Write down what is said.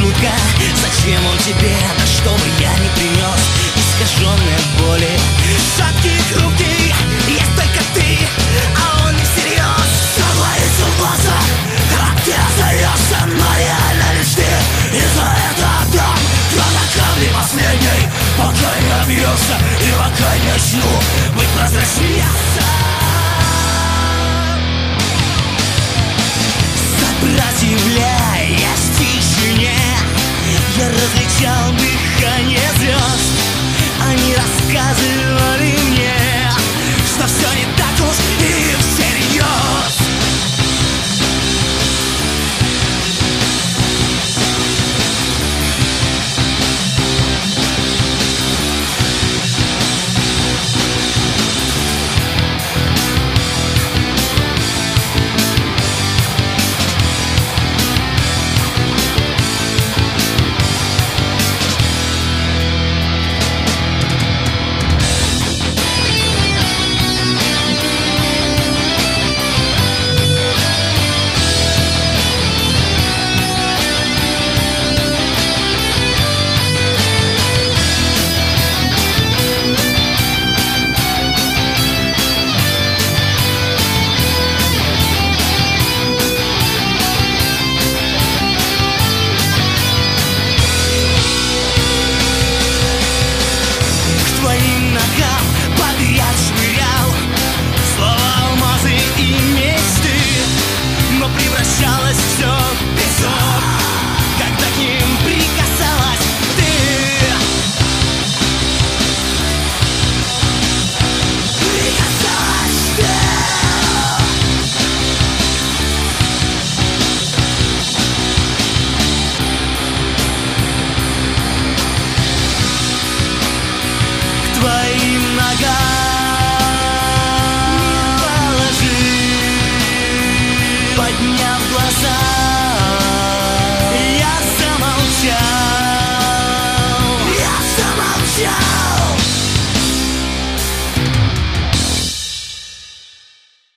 шутка. Зачем он тебе, да что бы я не принес? Искаженной от боли, шаткий, хрупкий, есть только ты, а он не всерьез. Согласится в глазах, как ты остаешься, но реально лишь ты. И за это отдам кроме капли последней, пока не объелся и пока не начну быть прозрачнее. Сопротивляясь тишине, я различал дыхание звезд. Они рассказывали